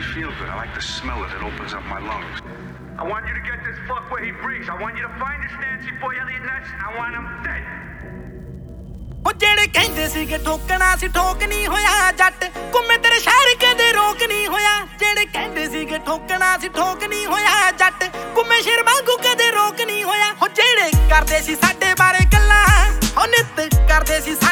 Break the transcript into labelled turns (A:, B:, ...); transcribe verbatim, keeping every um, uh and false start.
A: Feel good. I like the smell of it. It opens up my lungs. I want you to get this fuck where he breathes. I want you to find this Nancy boy Elliot Ness. I want him dead.
B: ਉਹ ਜਿਹੜੇ ਕਹਿੰਦੇ ਸੀਗੇ ਠੋਕਣਾ ਸੀ ਠੋਕ ਨਹੀਂ ਹੋਇਆ ਜੱਟ ਘੁੰਮੇ ਤੇਰੇ ਸ਼ਹਿਰ ਕਦੇ ਰੋਕ ਨਹੀਂ ਹੋਇਆ ਜਿਹੜੇ ਕਹਿੰਦੇ ਸੀਗੇ ਠੋਕਣਾ ਸੀ ਠੋਕ ਨਹੀਂ ਹੋਇਆ ਜੱਟ ਘੁੰਮੇ ਸ਼ੇਰ ਵਾਂਗੂ ਕਦੇ ਰੋਕ ਨਹੀਂ ਹੋਇਆ ਉਹ ਜਿਹੜੇ ਕਰਦੇ ਸੀ ਸਾਡੇ ਬਾਰੇ ਗੱਲਾਂ ਉਹ ਨਿੱਤ ਕਰਦੇ ਸੀ